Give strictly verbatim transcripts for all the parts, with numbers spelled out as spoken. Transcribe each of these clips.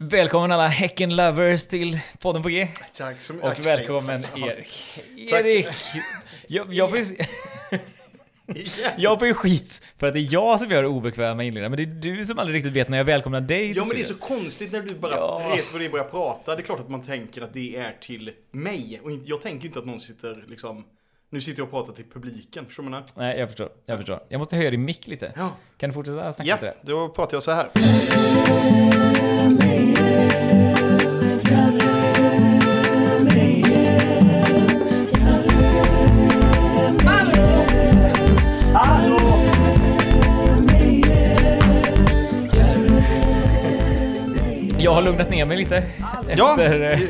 Välkommen alla Häcken lovers till podden på G. Tack så mycket. Och välkommen Erik. Erik. Jag, jag, får ju, jag får ju skit för att det är jag som gör obekväma inledningar. Men det är du som aldrig riktigt vet när jag välkomnar dig. Ja, men det är så konstigt när du bara ja. vet vad det är börjar prata. Det är klart att man tänker att det är till mig. Och jag tänker inte att någon sitter liksom... Nu sitter jag och pratar till publiken, förstår man? Nej, jag förstår, jag förstår. Jag måste höja din mick lite. Ja. Kan du fortsätta snacka ja, lite? Ja, då pratar jag så här. Jag har lugnat ner mig lite. Ja, efter...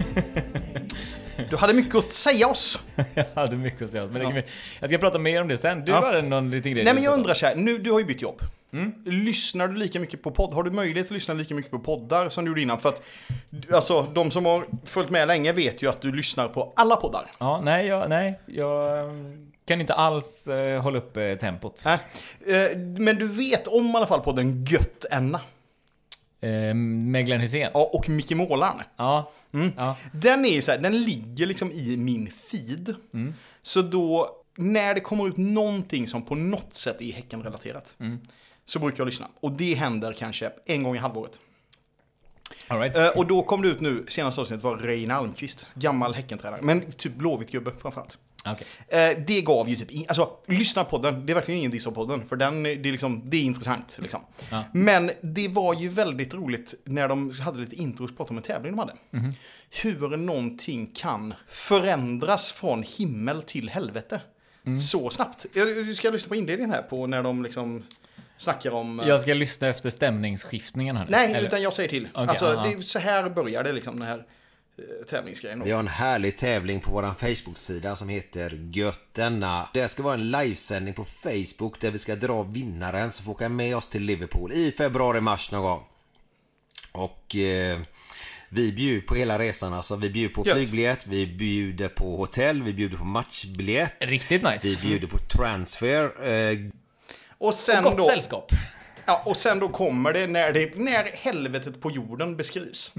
du hade mycket att säga oss. Jag hade mycket att säga oss. Men det ja. Jag ska prata mer om det sen. Du ja. har någon liten grej. Nej, men jag undrar så här. Nu, du har ju bytt jobb. Mm. Lyssnar du lika mycket på podd? Har du möjlighet att lyssna lika mycket på poddar som du gjorde innan? För att, alltså, de som har följt med länge vet ju att du lyssnar på alla poddar. Ja, nej, jag, nej, jag kan inte alls uh, hålla upp uh, tempot. Nej. Uh, men du vet om i alla fall podden Gött Enna. Uh, med Glenn Hysén. Ja, och Micke Målaren. Ja. Mm. ja. Den är ju så här, den ligger liksom i min feed. Mm. Så då, när det kommer ut någonting som på något sätt är Häcken-relaterat, mm. så brukar jag lyssna. Och det händer kanske en gång i halvåret. All right. uh, och då kom det ut nu, senaste avsnittet var Rein Almqvist, gammal Häckentränare. Men typ Blåvitt-gubbe framförallt. Okay. Uh, det gav ju typ, alltså lyssna på den, det är verkligen ingen diss av podden. För den, det är liksom, det är intressant liksom. Ja. Men det var ju väldigt roligt när de hade lite intros och pratade om en tävling de hade. Mm. Hur någonting kan förändras från himmel till helvete. Mm. Så snabbt. Jag ska lyssna på inledningen här på när de liksom snackar om... Jag ska lyssna efter stämningsskiftningen här. Nej, eller? utan jag säger till. Okay, alltså, det, så här börjar det liksom, den här eh, tävlingsgrejen. Vi har en härlig tävling på vår Facebook-sida som heter Gött Enna. Det ska vara en livesändning på Facebook där vi ska dra vinnaren som får åka med oss till Liverpool i februari-mars någon gång. Och... Eh, vi bjuder på hela resan, alltså vi bjuder på flygbiljett, vi bjuder på hotell, vi bjuder på matchbiljett. Riktigt nice. Vi bjuder på transfer. Eh... Och sen och gott då, sällskap. Ja, och sen då kommer det när, det, när helvetet på jorden beskrivs.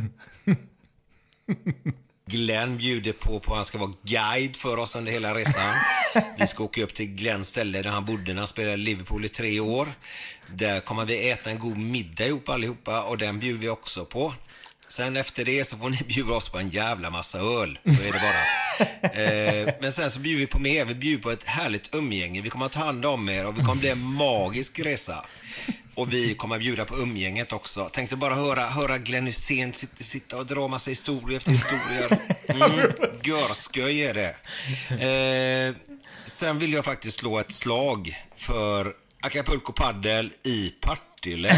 Glenn bjuder på, på han ska vara guide för oss under hela resan. Vi ska åka upp till Glenns ställe där han bodde när han spelade Liverpool i tre år. Där kommer vi äta en god middag ihop allihopa och den bjuder vi också på. Sen efter det så får ni bjuda oss på en jävla massa öl. Så är det bara. eh, Men sen så bjuder vi på mer. Vi bjuder på ett härligt umgänge. Vi kommer att ta hand om er och vi kommer bli en magisk resa. Och vi kommer att bjuda på umgänget också. Tänkte bara höra, höra Glenn Hysén sitta, sitta och dra massa historier efter historier. Mm, görsköj är det. eh, Sen vill jag faktiskt slå ett slag för Acapulco Paddel i Partille.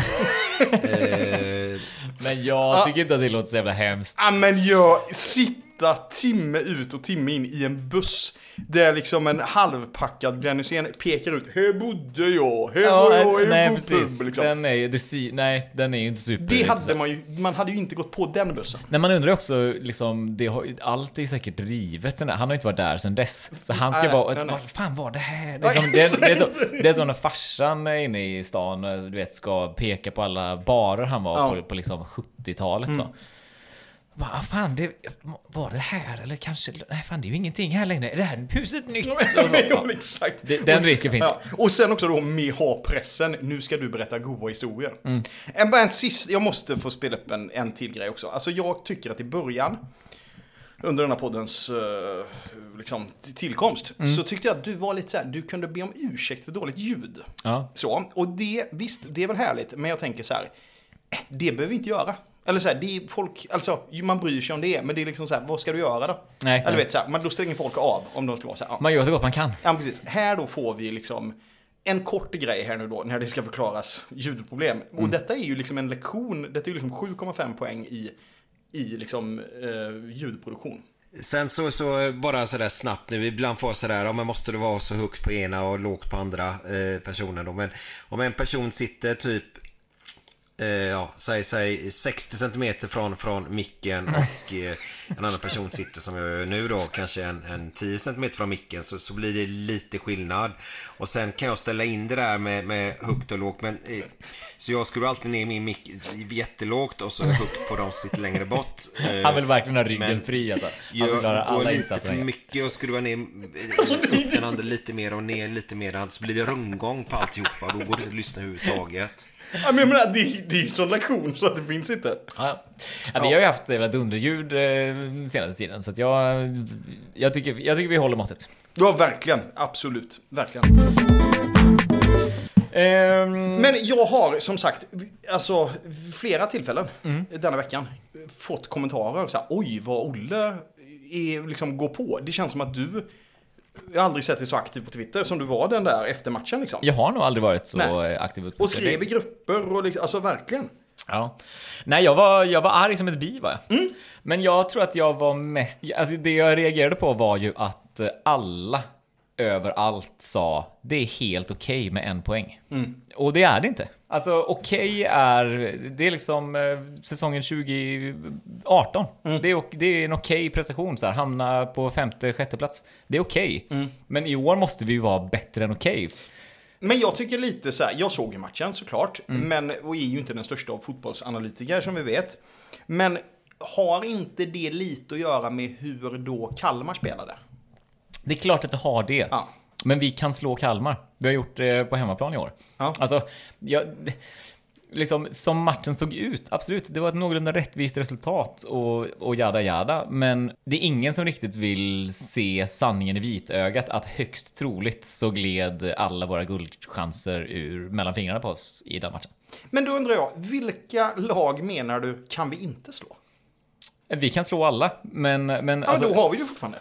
eh, Men jag tycker inte att det låter så jävla hemskt. Ja, men jag sitta timme ut och timme in i en buss där liksom en halvpackad Glenn Hysén pekar ut. Här bodde jag, här ja, var jag, här nej, på precis. pub, liksom. Den är ju, det, nej, den är ju inte super. Det hade man ju, man hade ju inte gått på den bussen. Nej, man undrar också, liksom, det har, allt är säkert rivet. Han har ju inte varit där sedan dess. Så han ska äh, vara, nej, nej. Vad fan var det här? Liksom, det, det, det, är så, det är så när farsan är inne i stan, du vet, ska peka på alla barer han var ja. på, på liksom sjuttiotalet mm. så. Vad fan, det, var det här? Eller kanske, nej fan, det är ju ingenting här längre. Är det här huset nytt? Så, så. Ja. Exakt. Det, den och, risken finns. Ja. Och sen också då med ha-pressen. Nu ska du berätta goda historier. Mm. En, en sist, jag måste få spela upp en, en till grej också. Alltså jag tycker att i början, under den här poddens uh, liksom, tillkomst, mm. så tyckte jag att du var lite så här, du kunde be om ursäkt för dåligt ljud. Ja. Så, och det, visst, det är väl härligt, men jag tänker så här, det behöver vi inte göra. Eller så här, det är folk, alltså man bryr sig om det, men det är liksom så här, vad ska du göra då? Nej, eller vet så här, man då stänger folk av om de ska vara så här. Ja. Man gör så gott man kan. Ja, precis. Här då får vi liksom en kort grej här nu då när det ska förklaras ljudproblem. Mm. Och detta är ju liksom en lektion, detta är ju liksom sju komma fem poäng i i liksom eh, ljudproduktion. Sen så, så bara sådär snabbt nu, ibland får sådär, ja, men måste det vara så högt på ena och lågt på andra eh, personen då, men om en person sitter typ eh, ja, säg, säg sextio centimeter från, från micken och eh, en annan person sitter som jag gör nu då, kanske en, en tio centimeter från micken, så, så blir det lite skillnad. Och sen kan jag ställa in det där med, med högt och lågt, men eh, så jag skulle alltid ner min mick jättelågt och så högt på de som sitter längre bort. Eh, Han vill verkligen ha ryggen men fri alltså. Han vill jag alla går lite för mycket och skruvar ner alltså, upp den andra lite mer och ner lite mer, så blir det rundgång på alltihopa och då går det att lyssna överhuvudtaget. Ja, men jag menar, det, det är ju sån lektion så att det finns inte. Ja, ja. Vi har ju haft ett underljud eh, senaste tiden, så att jag, jag, tycker, jag tycker vi håller måttet. Ja, verkligen. Absolut. Verkligen. Um... Men jag har som sagt, alltså flera tillfällen mm. denna veckan fått kommentarer så här, oj vad Olle är, liksom, går på. Det känns som att du, jag har aldrig sett dig så aktiv på Twitter som du var den där efter matchen liksom. Jag har nog aldrig varit så Nej. aktiv på Twitter. Och skrev i grupper och liksom, alltså verkligen. Ja. Nej, jag var, jag var arg som ett bi var jag. Mm. Men jag tror att jag var mest, alltså det jag reagerade på var ju att alla överallt sa det är helt okej okay med en poäng. Mm. Och det är det inte. Alltså okej okay är, det är liksom eh, säsongen tjugo arton. Mm. Det, är, det är en okej okay prestation så här, hamna på femte, sjätte plats. Det är okej. Okay. Mm. Men i år måste vi ju vara bättre än okej. Okay. Men jag tycker lite så här, jag såg ju matchen såklart, Mm. men och är ju inte den största av fotbollsanalytiker som vi vet. Men har inte det lite att göra med hur då Kalmar spelade? Det är klart att det har det. Ja. Men vi kan slå Kalmar. Vi har gjort det på hemmaplan i år. Ja. Alltså, jag, liksom, som matchen såg ut, absolut. Det var ett någorlunda rättvist resultat och, och jada jada. Men det är ingen som riktigt vill se sanningen i vitögat att högst troligt så gled alla våra guldchanser ur mellan fingrarna på oss i den matchen. Men då undrar jag, vilka lag menar du kan vi inte slå? Vi kan slå alla, men... men ja, alltså, då har vi det fortfarande.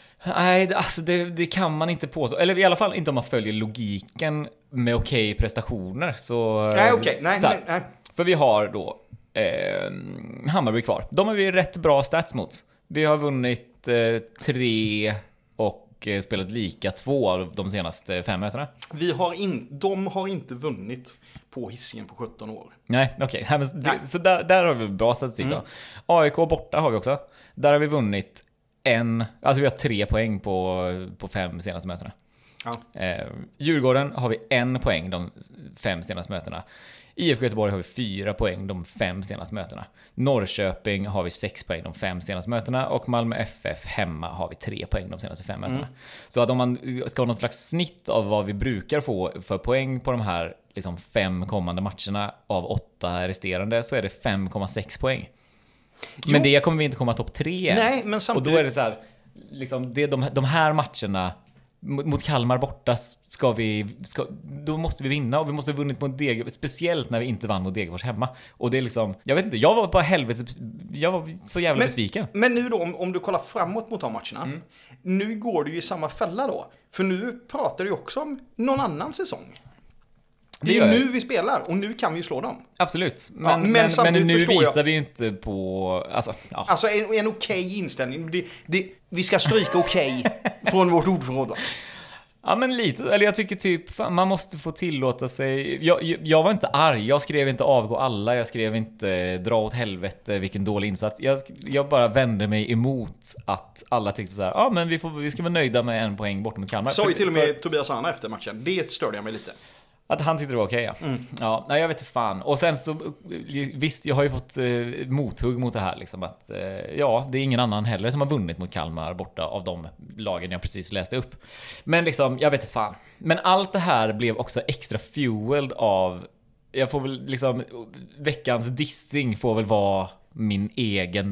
Nej, alltså det, det kan man inte påstå. Eller i alla fall inte om man följer logiken med okej prestationer. Så, nej, okej. Okay. Nej, nej, nej. För vi har då eh, Hammarby kvar. De har vi rätt bra stats mot. Vi har vunnit eh, tre och eh, spelat lika två av de senaste fem mötena. Vi har in, de har inte vunnit på Hisingen på sjutton år. Nej, okej. Okay. Så där, där har vi bra statistik då. Mm. A I K borta har vi också. Där har vi vunnit en, alltså vi har tre poäng på, på fem senaste mötena. Ja. Eh, Djurgården har vi en poäng de fem senaste mötena. I F K Göteborg har vi fyra poäng de fem senaste mötena. Norrköping har vi sex poäng de fem senaste mötena. Och Malmö F F hemma har vi tre poäng de senaste fem mötena. Mm. Så att om man ska ha något slags snitt av vad vi brukar få för poäng på de här liksom fem kommande matcherna av åtta resterande, så är det fem komma sex poäng. Jo. Men det kommer vi inte komma topp tre ens. Nej, men samtidigt... Och då är det så här, liksom, det, de, de här matcherna mot Kalmar borta ska vi, ska, då måste vi vinna, och vi måste ha vunnit mot Degerfors, speciellt när vi inte vann mot Degerfors hemma. Och det är liksom, jag vet inte, jag var bara helvete, jag var så jävla men, besviken. Men nu då, om, om du kollar framåt mot de matcherna, mm. nu går du ju i samma fälla då. För nu pratar du ju också om någon annan säsong. Det är ju nu vi spelar, och nu kan vi ju slå dem. Absolut. Men, ja, men, men, men nu visar jag... vi ju inte på... Alltså, ja. alltså en, en okej inställning. Det, det, vi ska stryka okej från vårt ordförråd. Ja, men lite. Eller jag tycker typ, fan, man måste få tillåta sig... Jag, jag, jag var inte arg. Jag skrev inte avgå alla. Jag skrev inte dra åt helvete, vilken dålig insats. Jag, jag bara vände mig emot att alla tyckte så här, ja, men vi, får, vi ska vara nöjda med en poäng bort mot Kalmar. Så ju till och med för... Tobias Anna efter matchen. Det störde jag mig lite. Att han tyckte det var okej, ja. Mm. Ja, nej, jag vet inte fan. Och sen så, visst, jag har ju fått eh, mothugg mot det här liksom, att eh, ja, det är ingen annan heller som har vunnit mot Kalmar borta av de lagen jag precis läste upp. Men liksom, jag vet inte fan. Men allt det här blev också extra fueled av, jag får väl liksom, veckans dissing får väl vara min egen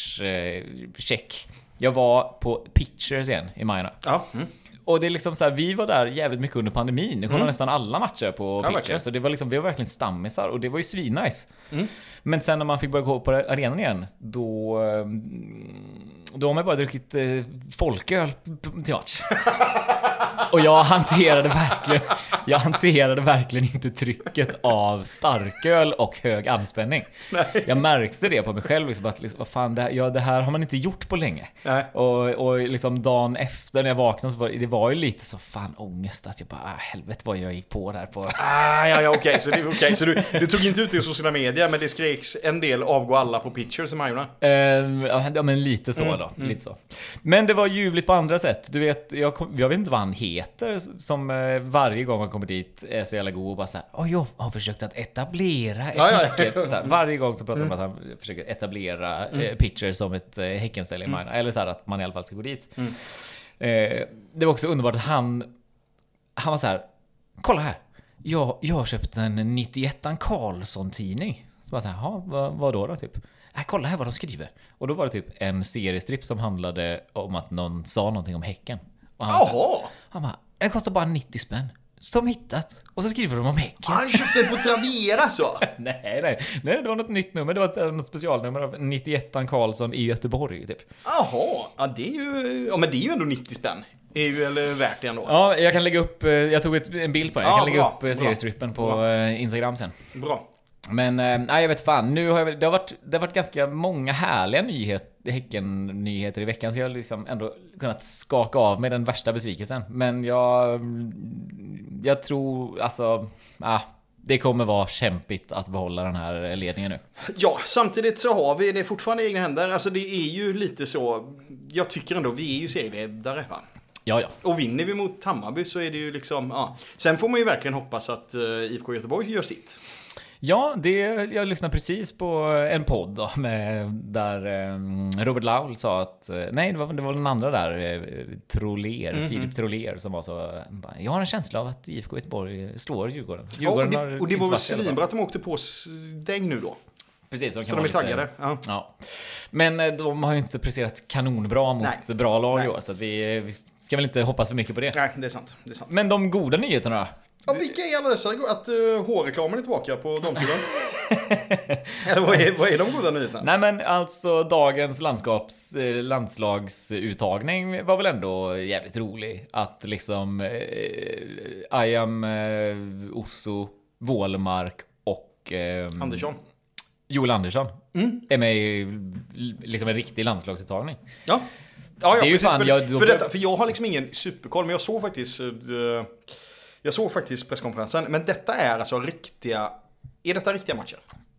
matchcheck. Eh, jag var på Pitchers igen i Majorna. Ja, mm. Och det är liksom så här, vi var där jävligt mycket under pandemin. Det kom mm. nästan alla matcher på ja, Pitcher. Så det var liksom, vi var verkligen stammisar. Och det var ju svinnice. Mm. Men sen när man fick börja gå på arenan igen, då, då har man bara druckit eh, folköl till match. Och jag hanterade verkligen jag hanterade verkligen inte trycket av starköl och hög anspänning. Nej. Jag märkte det på mig själv liksom, att liksom, vad fan, det här, ja, det här har man inte gjort på länge. Nej. Och, och liksom dagen efter när jag vaknade så var det var ju lite så fan ångest att jag bara ah, helvete vad jag gick på där på. Ah, ja ja okej okay. så det okay. så du, du tog inte ut det i sociala medier men det skreks en del avgå alla på pitchers i Majorna. Uh, ja men lite så mm. då, mm. lite så. Men det var ljuvligt på andra sätt. Du vet jag, kom, jag vet inte vad han heter som uh, varje gång man kommer dit är så jävla god och bara så här, åh jag har försökt att etablera ett ja, häcken. Ja. Så här, varje gång så pratar man mm. om att han försöker etablera mm. uh, pitchers som ett uh, häckenställe i Majorna. Mm. Eller så här att man i alla fall ska gå dit. Mm. Uh, det var också underbart att han han var så här, kolla här. Jag, jag har köpt en nittioett Karlsson-tidning. Så bara så här, ja, vad, vad då då typ? Nej, kolla här vad de skriver. Och då var det typ en seriestrip som handlade om att någon sa någonting om Häcken. Och han, så, han bara, det kostar bara nittio spänn. Som hittat. Och så skriver de om Häcken. Han köpte på Tradera så. nej, nej. Nej, det var något nytt nummer. Det var ett specialnummer av nittioett Karlsson i Göteborg typ. Jaha, ja det är ju ja men det är ju ändå nittio spänn. Är ju eller värt det ändå. Ja, jag kan lägga upp jag tog ett, en bild på det. Jag kan ja, lägga bra, upp seriestrippen på bra. Instagram sen. Bra. Men nej, jag vet fan. Nu har jag, det har varit det har varit ganska många härliga nyheter, Häcken-nyheter i veckan så jag har liksom ändå kunnat skaka av med den värsta besvikelsen. Men jag jag tror alltså ah, det kommer vara kämpigt att behålla den här ledningen nu. Ja, samtidigt så har vi det fortfarande i egna händer. Alltså det är ju lite så jag tycker ändå vi är ju serieledare va. Ja, ja. Och vinner vi mot Hammarby så är det ju liksom ja. Sen får man ju verkligen hoppas att uh, I F K Göteborg gör sitt. Ja, det, jag lyssnade precis på en podd då, med, där um, Robert Laul sa att nej, det var, det var den andra där uh, Troller, mm-hmm. Filip Troller som var så jag har en känsla av att I F K Göteborg slår Djurgården. Djurgården ja, och det, och det var väl svinbra att de åkte på däng nu då. Precis, så de, så de är taggade. Lite, ja. Ja. Men de har ju inte presterat kanonbra mot nej. bra lag i år så att vi, vi ska väl inte hoppas för mycket på det. Nej, det är sant. Det är sant. Men de goda nyheterna. Ja, vilka är alla dessa? Att uh, hårreklamen är tillbaka på damsidan? Eller vad är, vad är de goda nyheterna? Nej men alltså dagens landskaps, eh, landslagsuttagning var väl ändå jävligt rolig. Att liksom eh, Ayam, eh, Osso, Wålemark och eh, Andersson. Joel Andersson mm. är med i liksom en riktig landslagsuttagning. Ja. Ja, ja, det är ju precis, fan, för, jag, för, detta, för jag har liksom ingen superkoll, men jag såg faktiskt uh, jag såg faktiskt presskonferensen, men detta är alltså riktiga är detta riktiga matcher?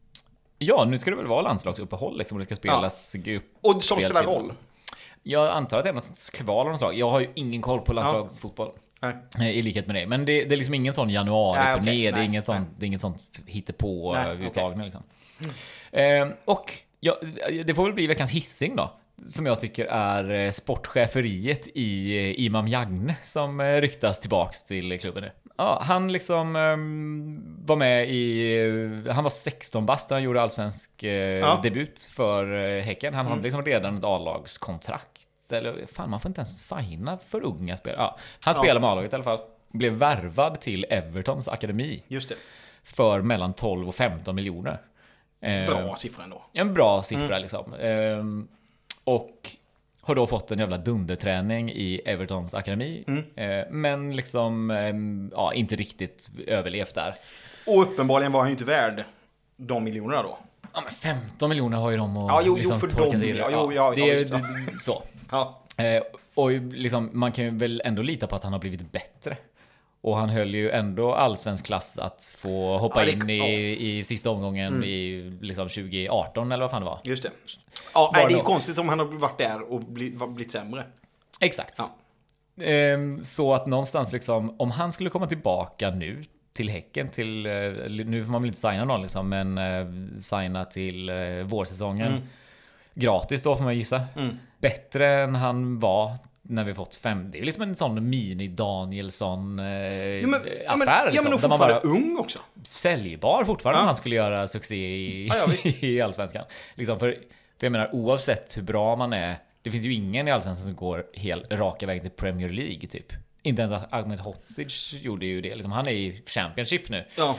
Ja, nu ska det väl vara landslagsuppehåll liksom, och det ska spelas ja. grupp. Och som spelar roll? Jag antar att det är något kval av något slag. Jag har ju ingen koll på landslagsfotboll. Ja. I likhet med det. Men det, det är liksom ingen sån januari-turné. Okay. Det är ingen sån, det är ingen sån hittepå-uttagning okay. liksom. Mm. Eh, och ja, det får väl bli veckans hissing då. Som jag tycker är sportcheferiet i Imam Jagne som ryktas tillbaks till klubben nu. Ja, han liksom um, var med i han var sexton bast när han gjorde allsvensk uh, ja. debut för uh, Häcken. Han mm. hade liksom redan ett A-lagskontrakt eller fan man får inte ens signa för unga spelare. Ja, han spelar ja. med A-laget i alla fall. Blev värvad till Evertons akademi. Just det. För mellan tolv och femton miljoner. Bra uh, siffra ändå. En bra siffra mm. liksom. Uh, Och har då fått en jävla dunderträning i Evertons akademi. Mm. Eh, men liksom eh, ja, inte riktigt överlevt där. Och uppenbarligen var han ju inte värd de miljonerna då. Ja, men femton miljoner har ju de att ja, jo, liksom, jo, för torka sig. Ja, jo, ja, det ja, är ja, så. Ja. Eh, och liksom, man kan ju väl ändå lita på att han har blivit bättre. Och han höll ju ändå allsvensk klass att få hoppa ja, det, in i, ja. i sista omgången mm. i liksom tjugo arton eller vad fan det var. Just det. Ja, nej, det är konstigt om han har varit där och blivit, blivit sämre. Exakt. Ja. Ehm, så att någonstans liksom, om han skulle komma tillbaka nu till Häcken, till, nu får man väl inte signa någon liksom, men uh, signa till uh, vårsäsongen. Mm. Gratis då får man gissa. Mm. Bättre än han var när vi fått fem. Det är liksom en sån mini Danielsson eh, ja, men, affär. Ja, men, liksom, ja, men då fortfarande ung också. Säljbar fortfarande ja. om han skulle göra succé i, ja, ja, i Allsvenskan. Liksom för, för jag menar, oavsett hur bra man är, det finns ju ingen i Allsvenskan som går helt raka vägen till Premier League typ. Inte ens Ahmed Hodzic gjorde ju det. Liksom, han är i Championship nu. Ja.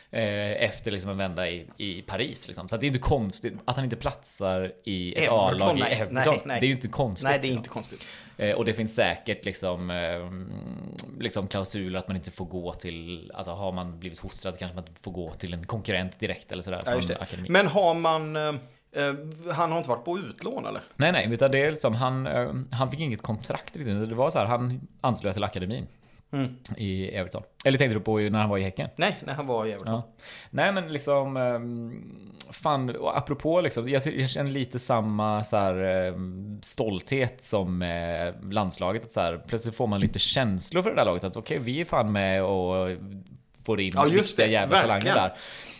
efter liksom en vända i, i Paris liksom. Så att det är inte konstigt att han inte platsar i ett Everton, A-lag i nej, Everton. nej, nej. Det är ju inte konstigt. Nej, det är liksom. inte konstigt. Och det finns säkert liksom, liksom klausuler att man inte får gå till, alltså har man blivit fostrad så kanske man får gå till en konkurrent direkt eller sådär. Ja, från akademin. Men har man, eh, han har inte varit på utlån eller? Nej, nej, utan det är liksom, han, han fick inget kontrakt riktigt. Det var så här, han anslöt till akademin. Mm. I Everton. Eller tänkte du på när han var i Häcken? Nej, när han var i Everton. Ja. Nej, men liksom fan, och apropå liksom, jag, jag känner lite samma så här, stolthet som landslaget att så här, plötsligt får man lite känslor för det där laget att okej, okay, vi är fan med och får in ja, just det, jävla talanger där.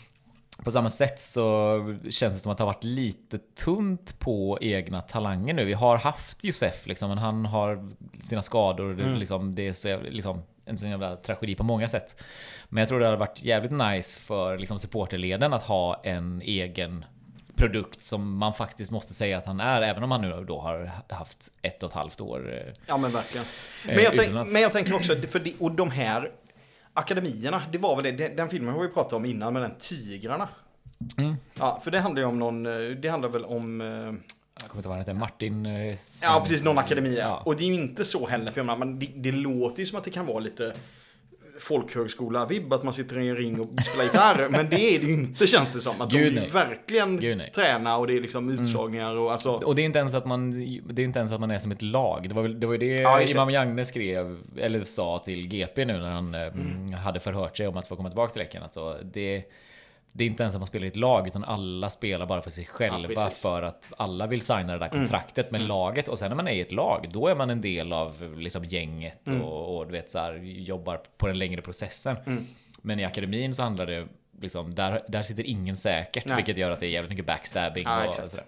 På samma sätt så känns det som att det har varit lite tunt på egna talanger nu. Vi har haft Josef liksom, men han har sina skador. Mm. Det, liksom, det är så, liksom, en sån jävla tragedi på många sätt. Men jag tror det hade varit jävligt nice för liksom, supporterleden att ha en egen produkt som man faktiskt måste säga att han är, även om han nu då har haft ett och ett halvt år. Ja, men verkligen. Men jag, tänk, men jag tänker också, för de, och de här akademierna, det var väl det, den filmen har vi pratat om innan med den Tigrarna. Mm. Ja, för det handlar ju om någon, det handlar väl om... Jag kommer inte ihåg vad han heter, Martin... Eh, ja, precis, någon akademi. Ja. Och det är ju inte så heller, för men det, det låter ju som att det kan vara lite folkhögskola-vibb, att man sitter i en ring och spelar gitarr, men det är det ju inte, känns det som. Att Gud, de verkligen tränar och det är liksom utslagningar och alltså... Och det är inte ens att man, det är inte ens att man är som ett lag. Det var väl det, var det ja, Imam Jagne skrev, eller sa till G P nu när han mm. hade förhört sig om att få komma tillbaka till Häcken. Alltså, det... Det är inte ens att man spelar i ett lag, utan alla spelar bara för sig själva, ja, för att alla vill signa det där kontraktet mm. med mm. laget. Och sen när man är i ett lag, då är man en del av liksom gänget mm. och, och du vet, så här, jobbar på den längre processen. Mm. Men i akademin så handlar det liksom, där, där sitter ingen säkert. Nej. Vilket gör att det är jävligt mycket backstabbing. Ja, och sådär.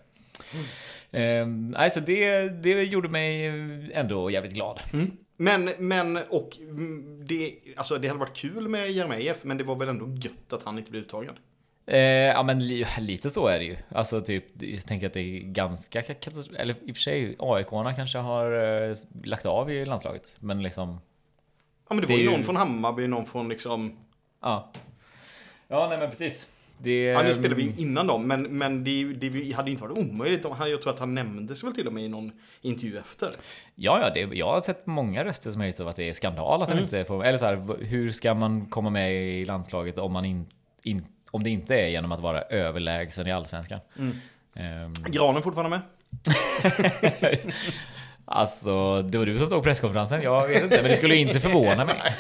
Mm. Um, alltså det, det gjorde mig ändå jävligt glad. Mm. Men, men och det, alltså det hade varit kul med Jeremejeff, men det var väl ändå gött att han inte blev uttagen. Eh, ja, men li, lite så är det ju. Alltså typ, jag tänker att det är ganska, eller i och för sig A I K-arna kanske har eh, lagt av i landslaget, men liksom... Ja, men det, det var ju någon ju... från Hammarby, någon från liksom... Ja, ja, nej men precis. Det, ja, nu spelade vi innan dem, men, men det, det hade inte varit omöjligt. Jag tror att han nämndes väl till och med i någon intervju efter. Ja, ja det, jag har sett många röster som har att det är skandal att han mm. inte får... Eller så här, hur ska man komma med i landslaget om man in, in, om det inte är genom att vara överlägsen i allsvenskan? Mm. Um... Granen fortfarande med? Alltså, det var du som stod på presskonferensen. Jag vet inte, men det skulle inte förvåna mig.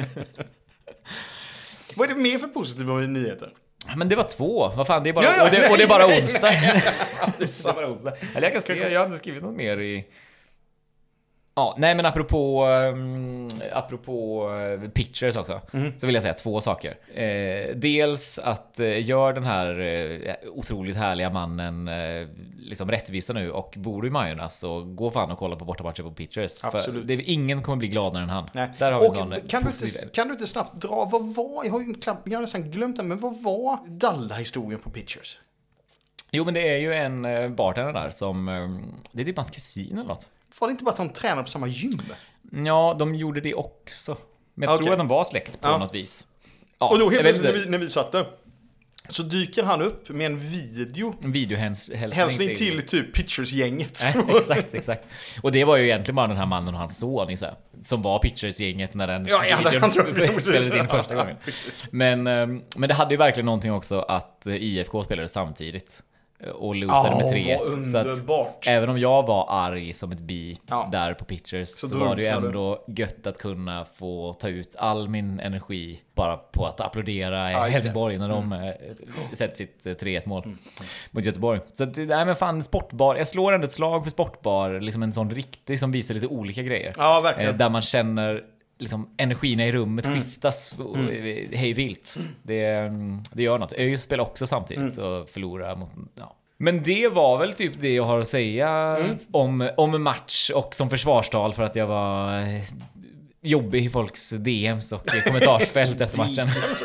Vad är det mer för positiva nyheter? Men det var två. Vad fan, det är bara, ja, ja, och, det, nej, och det är bara nej, onsdag. Nej, nej, nej, det är bara onsdag. Eller jag kan se, jag hade skrivit något mer i... Ja, nej men apropå um, apropå uh, pictures också, mm. så vill jag säga två saker. Eh, dels att uh, gör den här uh, otroligt härliga mannen uh, liksom rättvisa nu, och bor du i Majorna så gå fan och kolla på bortamatcher på pictures. Absolut. För det, ingen kommer bli gladare än han. Nej. Där har vi och en kan, du inte, kan du inte snabbt dra, vad var, jag har ju knappt, jag har nästan glömt det, men vad var Dalla-historien på pictures? Jo, men det är ju en uh, bartender där som, uh, det är typ hans kusin eller något. Var det inte bara att de tränade på samma gym? Ja, de gjorde det också. Men jag okay. tror att de var släkt på ja. något vis. Ja, och då helt plötsligt när vi, när vi satt där, så dyker han upp med en video. En videohälsning hälsning till, till typ Pitchers-gänget. Nej, exakt, exakt. Och det var ju egentligen bara den här mannen och hans son så här, som var Pitchers-gänget när den ja, videon spelades in första gången. Men, men det hade ju verkligen någonting också att I F K spelade samtidigt. Och losade oh, med tre ett. Så att även om jag var arg som ett bi ja. där på Pitchers, så, så var det ju ändå det. gött att kunna få ta ut all min energi bara på att applådera ja, Helsingborg när de mm. sätter sitt tre ett mål mm. mot Göteborg. Så att, nej men fan, sportbar. Jag slår ändå ett slag för sportbar, liksom en sån riktig som visar lite olika grejer. Ja, verkligen. Där man känner liksom energierna i rummet mm. skiftas mm. hej vilt. Det, det gör något. Öj spelar också samtidigt mm. och förlorar mot... Ja. Men det var väl typ det jag har att säga mm. om, om match och som försvarstal för att jag var jobbig i folks D M's och kommentarsfält efter matchen.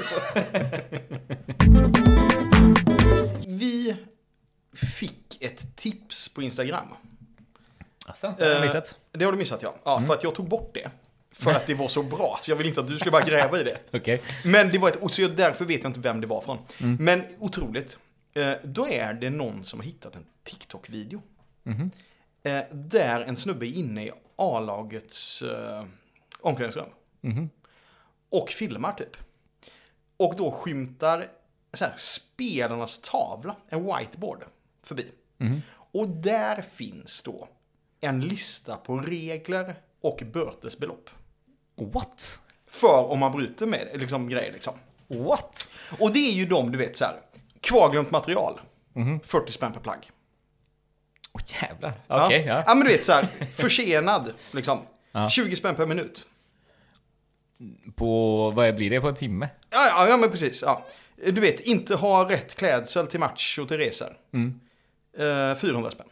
Vi fick ett tips på Instagram. Alltså, det har du missat. Det har du missat, ja. Ja, mm. För att jag tog bort det. För att det var så bra. Så jag vill inte att du skulle bara gräva i det. Okay. Men det var ett... Och så därför vet jag inte vem det var från. Mm. Men otroligt. Eh, då är det någon som har hittat en TikTok-video. Mm. Eh, där en snubbe är inne i A-lagets eh, omklädningsrum. Mm. Och filmar typ. Och då skymtar så här, spelarnas tavla, en whiteboard, förbi. Mm. Och där finns då en lista på regler och bötesbelopp. What? För om man bryter med liksom, grejer liksom. What? Och det är ju de, du vet så här, kvarglömt material. Mm. fyrtio spänn per plagg. Åh oh, jävlar. Okej, okay, ja. ja. Ja, men du vet så här, försenad liksom. Ja. tjugo spänn per minut. På, vad blir det på en timme? Ja, ja, ja men precis. Ja. Du vet, inte ha rätt klädsel till match och till resor. Mm. Uh, fyrahundra spänn.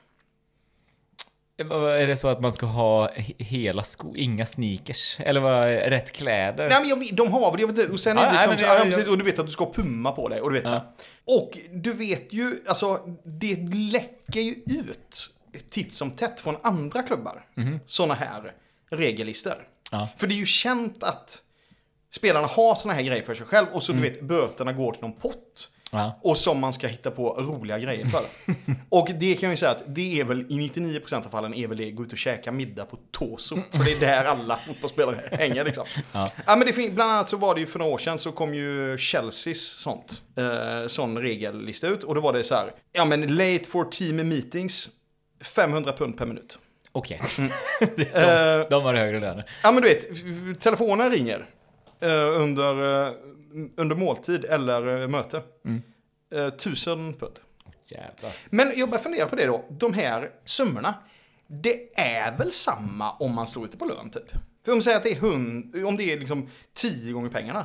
Är det så att man ska ha hela sko, inga sneakers? Eller vad är rätt kläder? Nej, men jag vet, de har väl, jag vet inte. Och sen är det liksom, ja, ja, precis, och du vet att du ska pumma på dig. Och du vet ja. så här. Och du vet ju, alltså, det läcker ju ut titt som tätt från andra klubbar. Mm. Såna här regellister. Ja. För det är ju känt att spelarna har såna här grejer för sig själv. Och så mm. du vet, böterna går till någon pott. Ja. Och som man ska hitta på roliga grejer för. Och det kan jag ju säga att det är väl i nittionio procent av fallen är väl det gå ut och käka middag på Toso. För det är där alla fotbollsspelare hänger liksom. Ja. Ja, men det fin- bland annat så var det ju för några år sedan så kom ju Chelseas sånt. Eh, sån regellista ut. Och då var det så här. Ja men late for team meetings. femhundra pund per minut. Okej. Okay. de, de har högre löner. Ja men du vet. Telefonen ringer. Uh, under, uh, under måltid eller uh, möte. Mm. Uh, tusen pund. Jävlar. Men jag börjar fundera på det då. De här summorna. Det är väl samma om man slår ut det på lön typ. För om man säger att det är hund, om det är liksom tio gånger pengarna.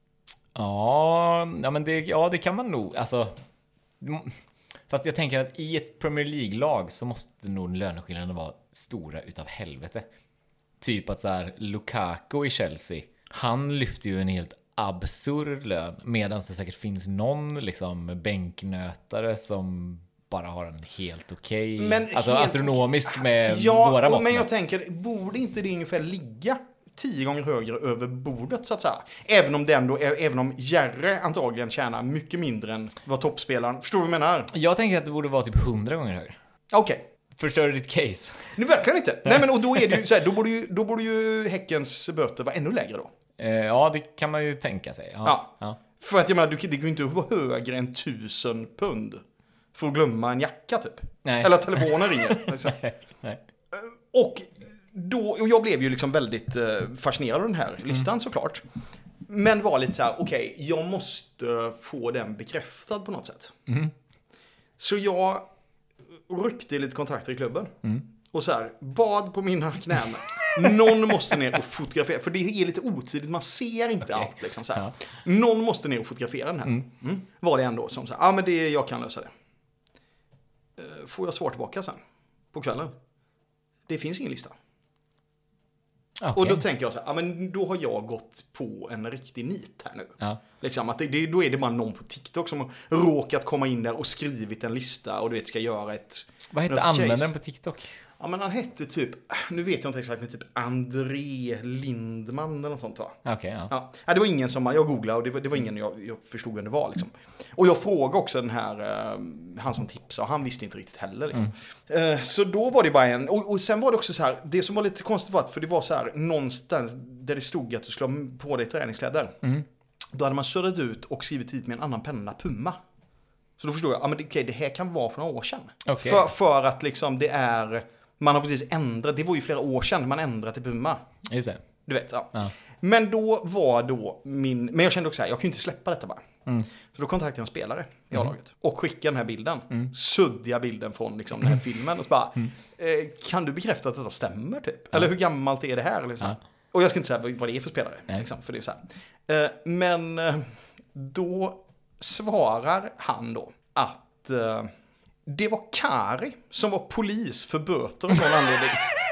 Ja, ja men det, ja, det kan man nog. Alltså, fast jag tänker att i ett Premier League-lag så måste nog löneskillnaden vara stora utav helvete. Typ att så här Lukaku i Chelsea. Han lyfter ju en helt absurd lön. Medan det säkert finns någon liksom bänknötare som bara har en helt okej... Okay, alltså helt astronomisk okej. Med ja, våra mått. Men jag tänker, borde inte det ungefär ligga tio gånger högre över bordet så att säga? Även om, den då, även om Jerry antagligen tjänar mycket mindre än vad toppspelaren... Förstår du vad jag menar? Jag tänker att det borde vara typ hundra gånger högre. Okej. Okay. Förstör ditt case? Nu verkligen inte. Nej men och då är det ju så här, då borde ju, då borde ju Häckens böter vara ännu lägre då. Eh, ja, det kan man ju tänka sig. Ja. Ja. Ja. För att jag menar, det kan ju inte vara högre än tusen pund för att glömma en jacka typ. Nej. Eller att telefonen ringer. Liksom. Nej. Och då, och jag blev ju liksom väldigt fascinerad av den här listan mm. såklart. Men var lite så här, okej, okay, jag måste få den bekräftad på något sätt. Mm. Så jag ryckte lite kontakter i klubben. Mm. Och så här, bad på mina knän. Någon måste ner och fotografera. För det är lite otydligt, man ser inte okay. allt. Liksom, så här. Ja. Någon måste ner och fotografera den här. Mm. Mm. Var det ändå som så här, ja ah, men det, jag kan lösa det. Får jag svar tillbaka sen? På kvällen? Det finns ingen lista. Okay. Och då tänker jag så här, ja men då har jag gått på en riktig nit här nu. Ja. Liksom att det, det, då är det bara någon på TikTok som har råkat komma in där och skrivit en lista och du vet ska göra ett... Vad heter användaren på TikTok? Ja men han hette typ, nu vet jag inte exakt, men typ André Lindman eller något sånt va? Okej, okay, ja. Ja. Ja, det var ingen som, jag googlade och det var, det var ingen jag, jag förstod vem det var liksom. Och jag frågade också den här, uh, han som tipsade och han visste inte riktigt heller liksom. Mm. Uh, så då var det bara en, och, och sen var det också så här, det som var lite konstigt var att, för det var så här, någonstans där det stod att du skulle ha på dig träningskläder. Mm. Då hade man suddat ut och skrivit hit med en annan penna, Puma. Så då förstod jag, ja men okay, det här kan vara för några år sedan. Okay. För, för att liksom det är... Man har precis ändrat, det var ju flera år sedan man ändrade till Puma. Just det. Du vet, ja. ja. Men då var då min... Men jag kände också här, jag kan ju inte släppa detta bara. Mm. Så då kontaktade jag en spelare i A-laget. Mm. Och skickade den här bilden. Mm. Suddiga bilden från liksom, den här filmen. Och så bara, mm. eh, kan du bekräfta att detta stämmer typ? Ja. Eller hur gammalt är det här? Liksom? Ja. Och jag ska inte säga vad det är för spelare. Liksom, för det är så här. Eh, men eh, då svarar han då att... Eh, det var Kari som var polis för böter av någon anledning.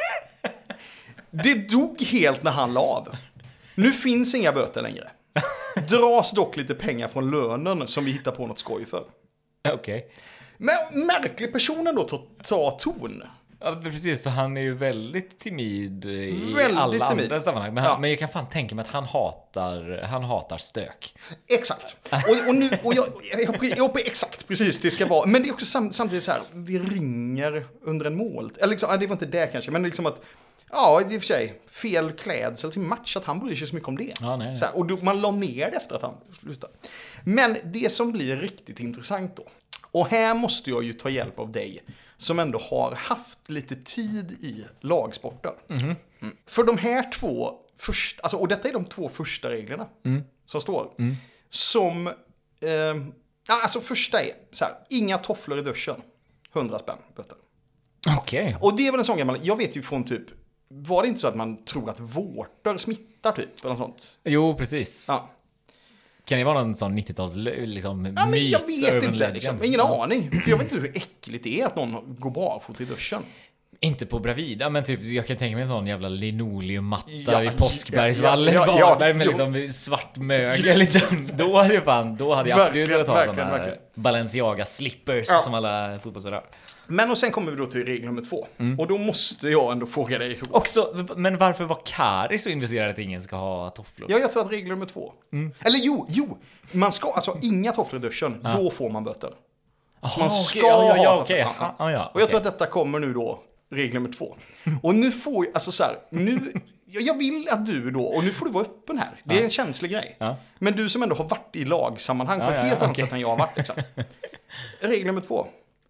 Det dog helt när han la av. Nu finns inga böter längre. Dras dock lite pengar från lönen som vi hittar på något skoj för. Okej. Okay. Men märklig personen då tar ton. Ja, precis, för han är ju väldigt timid i väldigt alla timid. andra sammanhang. Men, han, Ja. men jag kan fan tänka mig att han hatar, han hatar stök. Exakt. Och, och nu, och jag, jag, jag, jag, exakt, precis, det ska vara. Men det är också sam, samtidigt så här, vi ringer under en mål. Eller liksom, det var inte det kanske, men liksom att, ja, i och för sig, fel klädsel till match, att han bryr sig så mycket om det. Ja, nej, nej. Så här, och då, man la ner det efter att han slutade. Men det som blir riktigt intressant då, och här måste jag ju ta hjälp av dig, som ändå har haft lite tid i lagsporter. Mm. Mm. För de här två första, alltså, och detta är de två första reglerna mm. som står. Mm. Som, eh, alltså första är så här, inga tofflor i duschen, hundra spänn böter. Okej. Okay. Och det är väl en sån gammal, jag vet ju från typ, var det inte så att man tror att vårtor smittar typ, eller något sånt? Jo, precis. Ja. Kan det vara någon sån nittio-tals liksom, ja, men jag myt, vet inte, liksom. Ingen ja. aning. För jag vet inte hur äckligt det är att någon går barfot i duschen. Inte på Bravida, men typ jag kan tänka mig en sån jävla linoleummatta ja, i Påskbergsvallen ja, ja, ja, Varberg med liksom svart mögel lite. Då hade jag fan, då hade jag absolut velat ha såna verkligen. Balenciaga slippers ja. som alla fotbollsspelare. Men och sen kommer vi då till regel nummer två. Mm. Och då måste jag ändå fråga dig. Också, men varför var Kari så investerad att ingen ska ha tofflor? Ja, jag tror att regel nummer två. Mm. Eller jo, jo. Man ska, alltså inga tofflor i duschen, ja. då får man böter. Aha, man ska okay. ja, ja, ha okay. ja, ja. Ah, ja, Och jag tror att detta kommer nu då, regel nummer två. Och nu får jag, alltså så här, nu, jag vill att du då, och nu får du vara öppen här. Det är ja. en känslig grej. Ja. Men du som ändå har varit i lagsammanhang på ja, ett helt ja, annat okay. sätt än jag har varit. Liksom. Regel nummer två.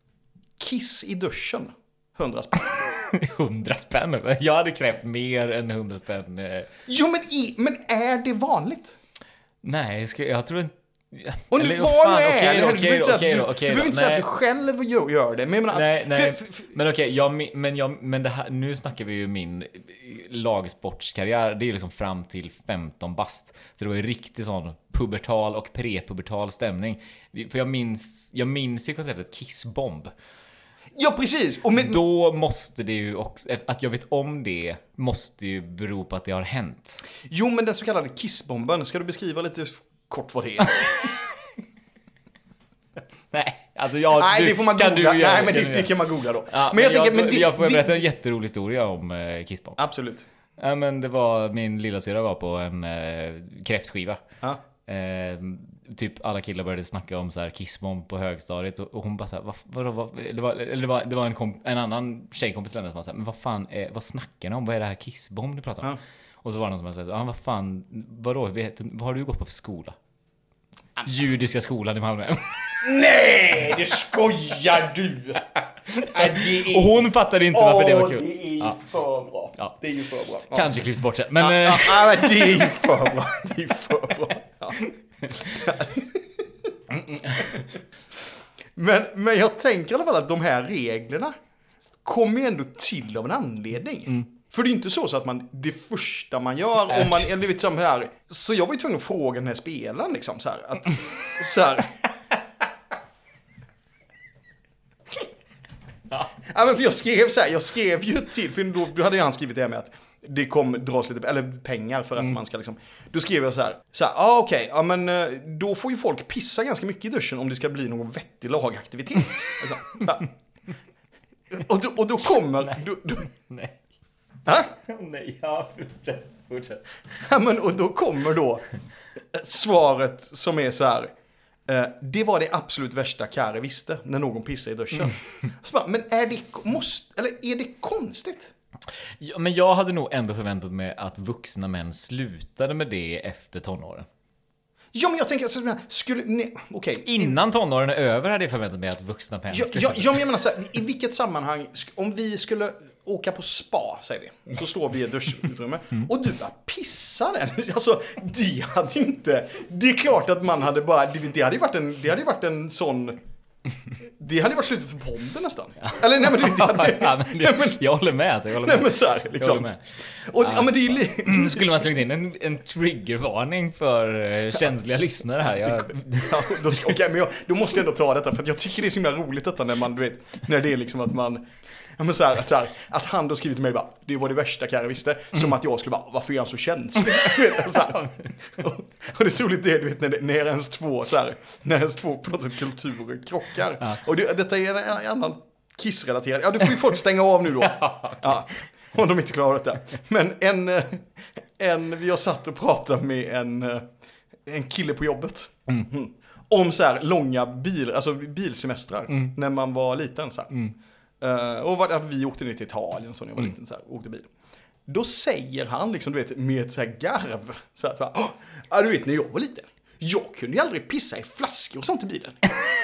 Kiss i duschen. Hundra spänn. Hundra spänn? Jag hade krävt mer än hundra spänn. Jo, men, i, men är det vanligt? Nej, ska, jag tror inte... Och nu var det är det. Du behöver inte säga att du själv gör det. Men, nej, att, nej. För, för, för, men okej, okay, jag, men, jag, men det här, nu snackar vi ju min lagsportskarriär. Det är ju liksom fram till femton bast. Så det var ju riktigt sån pubertal och prepubertal stämning. För jag minns, jag minns ju konceptet kissbomb. Ja, precis. Och men, då måste det ju också, att jag vet om det måste ju bero på att det har hänt. Jo, men den så kallade kissbomben, ska du beskriva lite kort vad det är? Nej, alltså jag, Nej, du, det får man kan googla. Du göra, Nej, men det, det, det kan man googla då. Ja, men jag, jag, tänker, men det, jag får det, berätta en jätterolig historia om eh, kissbomb. Absolut. Ja, men det var, min lilla syra var på en eh, kräftskiva. Ja. Eh, typ alla killar började snacka om så här kissbomb på högstadiet och, och hon bara så här, vad, vad, vad, det var eller det var det var en komp, en annan tjejkompis som var så här, men vad fan är, vad snackar ni om? Vad är det här kissbomb ni pratar om? Ja. Och så var det någon som sa, ah, vad fan, vadå, vet, vad har du gått på för skola? Judiska skolan i Malmö. Nej, det skojar du. Nej, det är... Och hon fattade inte varför oh, det var kul. Det är ju ja. för bra. Ja. Det är ju för bra. Ja. Kanske klipps bort sen. Men, ja, äh... ja, men det är ju för bra. Det är för bra. Ja. men, men jag tänker i alla fall att de här reglerna kommer ju ändå till av en anledning. Mm. För det är inte så, så att man, det första man gör, om man, eller vet som här, så jag var ju tvungen att fråga den här spelaren liksom så här, att, så här. Ja. Ja, men för jag skrev så här, jag skrev ju till, för då, då hade jag skrivit det här med att det kommer dras lite, eller pengar för att mm. man ska liksom, då skrev jag så här, så här, ah, okej, okay, ja men då får ju folk pissa ganska mycket i duschen om det ska bli någon vettig lagaktivitet. så, så här. Och, då, och då kommer, nej, då, då, nej. Ha? Nej, ja, fortsätt, fortsätt. Ja, men och då kommer då svaret som är så här, eh, det var det absolut värsta Kari visste när någon pissade i duschen. Mm. Så bara, men är det, måste, eller är det konstigt? Ja, men jag hade nog ändå förväntat mig att vuxna män slutade med det efter tonåren. Ja, men jag tänker alltså, skulle nej, okej. Okay. Innan tonåren är över hade jag förväntat mig att vuxna män ja, slutade. Ja, ja, men jag menar så här, i vilket sammanhang, om vi skulle åka på spa, säger vi, så står vi i ett duschutrymme mm. och du bara pissar den. Alltså, det hade inte, det är klart att man hade bara, det, det hade ju varit en, det hade varit en sån, det hade varit slutet för podden nästan. Ja. Eller nej men det, det hade, ja, men det, nej, men, jag håller med alltså, jag håller med. Nej men så här, liksom. Med. Och, ja. Ja, men det är li- skulle man slänga in en, en triggervarning för uh, känsliga lyssnare här. Jag... ja, då, ska, okay, men jag, då måste jag ändå ta detta, för jag tycker det är så himla roligt detta när man, du vet, när det är liksom att man, ja, men så här, att, så här, att han då skrivit till mig bara, det var det värsta Kari visste, mm. som att jag skulle bara, varför är han så känslig? så här. Och, och det är så roligt det, du vet, när, när ens två så här, när ens två på något sätt kulturer krockar. Ja. Och det, detta är en, en annan kissrelaterad. Ja, det får ju folk stänga av nu då. Ja, om de inte klarar detta. Men en, en, vi har satt och pratat med en, en kille på jobbet. Mm. Mm. Om så här långa bil, alltså bilsemestrar mm. när man var liten så här. Mm. Uh, och var, att vi åkte ner till Italien så när jag var mm. liten så här, åkte bil. Då säger han liksom, du vet, med ett så här garv så här, så här, ja, du vet, när jag var liten, jag kunde ju aldrig pissa i flaskor och sånt i bilen.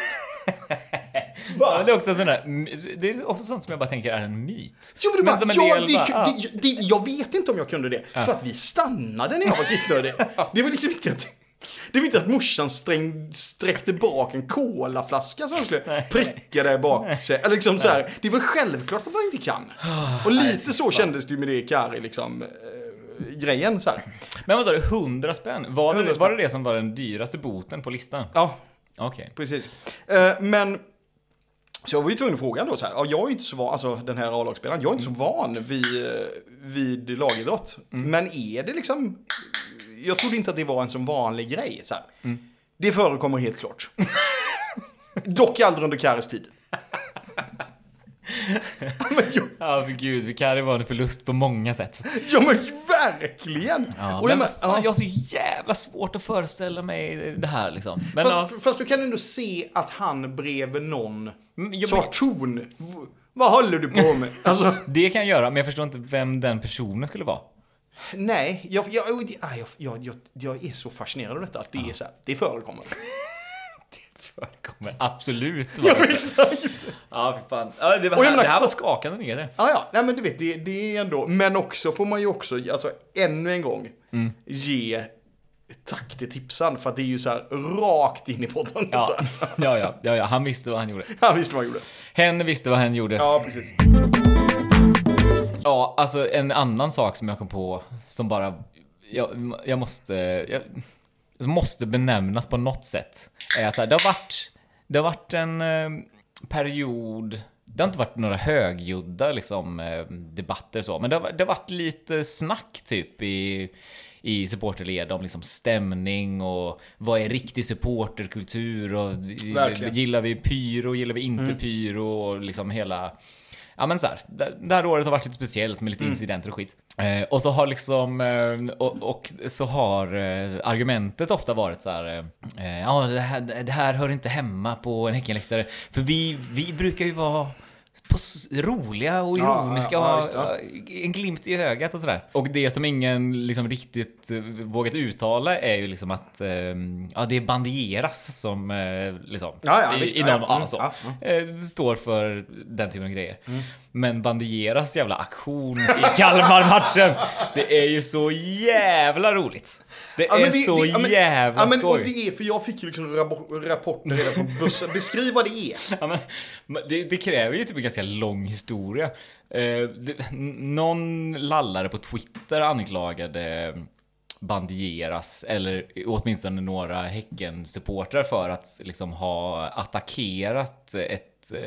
Ja, det är också sån där, det är också sånt som jag bara tänker är en myt. Jo, men, men bara, ja, del, det, bara, det, det, det, jag vet inte om jag kunde det. Ja. För att vi stannade när jag var kissnödig. Det var liksom inte att, det var inte att morsan sträng, sträckte bak en colaflaska som skulle pricka där bak sig. Eller liksom så här, det var självklart att man inte kan. Och lite Nej, så kändes det ju med det Kari liksom äh, grejen så här. Men vad sa du, hundra spänn? Var det, var det det som var den dyraste boten på listan? Ja. Okej. Okay. Precis. Uh, men så jag var ju tvungen att fråga då så här, ja, jag är inte så van, alltså den här A-lagsspelaren, jag är inte så van vid, vid lagidrott. Mm. Men är det liksom, jag trodde inte att det var en så vanlig grej så här. Mm. Det förekommer helt klart. Dock aldrig under Karis tid. Men jag... Ja, för gud, Kari var en förlust på många sätt. Ja, men verkligen. Ja, och jag, men, fan, ja. jag har så jävla svårt att föreställa mig det här liksom. Men, fast, ja. fast du kan ändå se att han bredvid någon jag, tar ton. Vad håller du på med? Alltså... Det kan jag göra, men jag förstår inte vem den personen skulle vara. Nej, jag, jag, jag, jag, jag, jag är så fascinerad av detta att det ja. är så här, det förekommer. Förekommer absolut. Ja, exakt. Ja, för fan. Ja, det, var, här, menar, det här var skakande nyheter. Ja, ja. Nej, men du vet, det, det är ändå. Men också får man ju också, alltså ännu en gång, mm. ge tack till tipsan. För att det är ju så här rakt in i podden. Ja, ja, ja, ja, ja. Han visste vad han gjorde. Han visste vad han gjorde. Hen visste vad han gjorde. Ja, precis. Ja, alltså en annan sak som jag kom på som bara, jag, jag måste... Jag, måste benämnas på något sätt är att det har varit det har varit en eh, period, det har inte varit några högljudda liksom eh, debatter så, men det har, det har varit lite snack typ i i supporterled om liksom stämning och vad är riktig supporterkultur och Verkligen. gillar vi pyro, gillar vi inte mm. pyro och liksom hela. Ja, men så här, det här året har varit lite speciellt med lite mm. incidenter och skit. Eh, och så har liksom eh, och, och så har eh, argumentet ofta varit så här eh, ja, det här, det här hör inte hemma på en Häckenläktare, för vi vi brukar ju vara på roliga och ironiska ja, ja, ja, och en glimt i ögat och sådär. Och det som ingen liksom riktigt vågat uttala är ju liksom att eh, ja, det är bandieras som eh, liksom ja, ja, visst, i, i ja, någon, ja, alltså, ja, ja. Eh, står för den typen av grejer. Mm. Men bandieras jävla aktion i Kalmar-matchen, det är ju så jävla roligt. Det ja, är det, så det, jävla ja, men, skoj. Och det är, för jag fick ju liksom rapporter redan från bussen. Beskriv vad det är. Ja, men, det, det kräver ju typ en ganska lång historia. Eh, det, någon lallare på Twitter anklagade bandieras, eller åtminstone några Häcken-supportrar för att liksom ha attackerat ett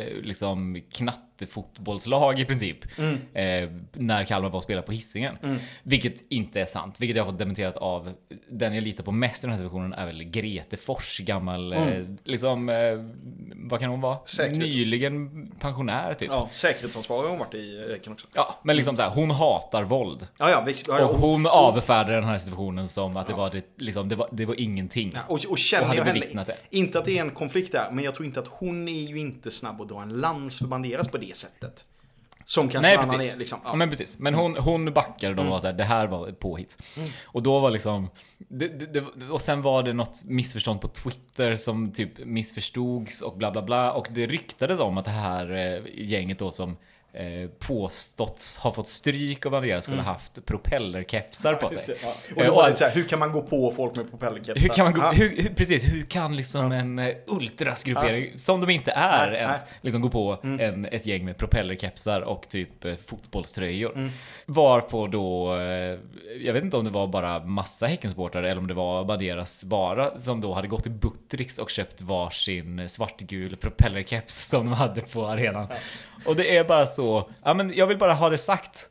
liksom knattefotbollslag i princip mm. eh, när Kalmar var och spelade på Hisingen. Mm. Vilket inte är sant. Vilket jag har fått dementerat av den jag litar på mest i den här situationen är väl Grete Fors, gammal mm. eh, liksom eh, vad kan hon vara? Säkerhets... Nyligen pensionär typ. Ja, säkerhetsansvarig har hon varit i Häcken också. Ja, men liksom så här, hon hatar våld. Ja, ja, visst, ja, ja, och hon och, avfärdade den här situationen som att ja. det var det, liksom, det var det var ingenting. Ja, och, och känner och jag henne, det. Inte att det är en konflikt där, men jag tror inte att hon är ju inte snabb att dra en lans för banderas på det sättet. Som kanske Nej, annan precis. är liksom. Ja. Ja, men precis. Men hon hon backade och de mm. var så här, det här var ett påhitt. Mm. Och då var liksom det, det, det, och sen var det något missförstånd på Twitter som typ missförstods och bla bla bla, och det ryktades om att det här eh, gänget då som Eh, påståtts har fått stryk av Andreas skulle mm. haft propellerkepsar på sig. Ja. Och då var det så här, hur kan man gå på folk med propellerkepsar? Hur kan man gå, ja. hur, hur, precis, hur kan liksom ja. en uh, ultrasgruppering ja. som de inte är nej, ens nej. liksom gå på mm. en, ett gäng med propellerkepsar och typ uh, fotbollströjor. Mm. Varpå då uh, jag vet inte om det var bara massa Häckensupportare eller om det var Banderas bara som då hade gått till Buttricks och köpt varsin svartgul propellerkeps som de hade på arenan. Ja. Och det är bara så, ja men jag vill bara ha det sagt.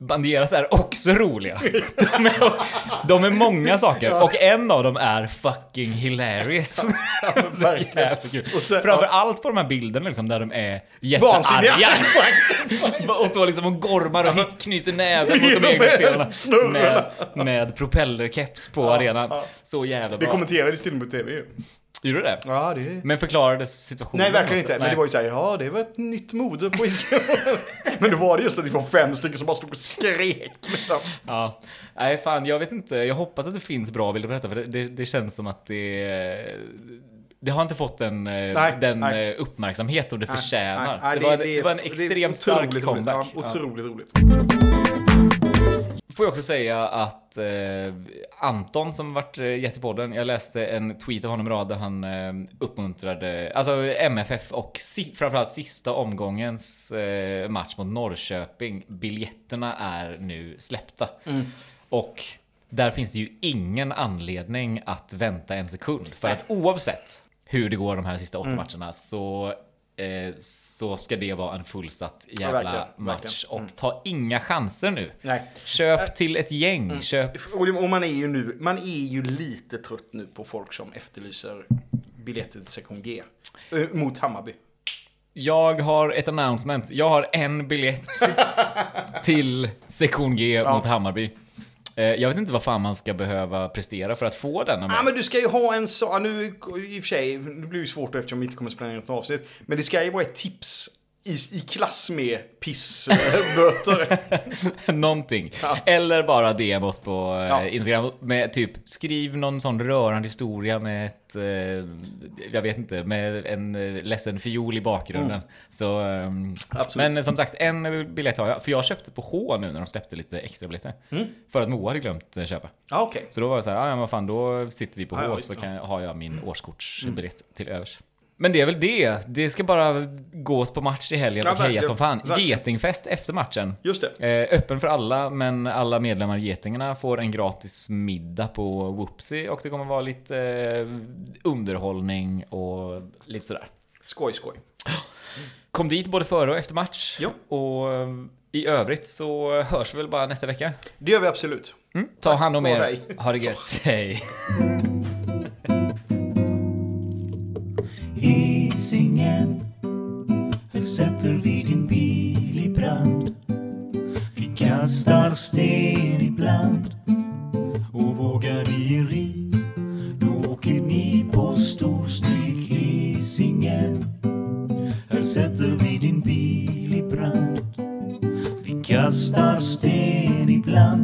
Banderas är också roliga. De är, de är många saker. Ja. Och en av dem är fucking hilarious. Ja, verkligen. Och så, framförallt ja. på de här bilderna liksom, där de är jättearga. Och står liksom och gormar och hit, knyter näven mot de egna spelarna. Med, med propellerkeps på ja, arenan. Ja. Så jävla bra. Det kommenterades till och med på tv ju. Gjorde du det? Ja, det... Men förklarades situationen? Nej, verkligen inte. Nej. Men det var ju så här, ja, det var ett nytt mode på isen. Men då var det just att det var fem stycken som bara stod och skrek. Liksom. Ja, nej fan, jag vet inte. Jag hoppas att det finns bra bilder på detta. För det, det, det känns som att det... Det har inte fått den, nej, den nej. uppmärksamhet och det förtjänar. Nej, nej, det, var, det, det, det var en extremt stark comeback. Ja, otroligt roligt. Får jag också säga att eh, Anton som varit gäst i podden, jag läste en tweet av honom idag där han eh, uppmuntrade alltså M F F och si, framförallt sista omgångens eh, match mot Norrköping. Biljetterna är nu släppta. Mm. Och där finns det ju ingen anledning att vänta en sekund. För Nej. att oavsett hur det går de här sista åtta mm. matcherna så... så ska det vara en fullsatt jävla ja, verkligen, match verkligen. Mm. Och ta inga chanser nu. Nej. Köp till ett gäng. Mm. Köp. Och man är ju nu man är ju lite trött nu på folk som efterlyser biljetter till sektion G mot Hammarby. Jag har ett announcement. Jag har en biljett till sektion G ja. mot Hammarby. Jag vet inte vad fan man ska behöva prestera för att få den. Ja, men du ska ju ha en så nu i och för sig, det blir ju svårt eftersom vi inte kommer att spela något avsnitt, men det ska ju vara ett tips i, i klass med pissböter. Någonting. Ja. Eller bara D M oss på ja. Instagram med typ skriv någon sån rörande historia med ett eh, jag vet inte, med en ledsen fiol i bakgrunden. Mm. Så um, men som sagt, en biljett har jag, för jag köpte på H nu när de släppte lite extra biljetter. Mm. För att Moa hade glömt köpa. Ah, okay. Så då var det så här, ja men vad fan, då sitter vi på ah, H ja, så kan jag, har jag min årskortsbiljett mm. till övers. Men det är väl det. Det ska bara gås på match i helgen ja, och heja som fan. Verkligen. Getingfest efter matchen. Just det. Eh, öppen för alla, men alla medlemmar i Getingarna får en gratis middag på Whoopsie. Och det kommer vara lite eh, underhållning och lite sådär. Skoj, skoj. Kom dit både före och efter match. Jo. Och eh, i övrigt så hörs vi väl bara nästa vecka. Det gör vi absolut. Mm. Ta hand om er. Ha det gött. Hej. Hisingen, här sätter vi din bil i brand. Vi kastar sten ibland och vågar ni er hit, då åker ni på storstryk. Hisingen, här sätter vi din bil i brand. Vi kastar sten ibland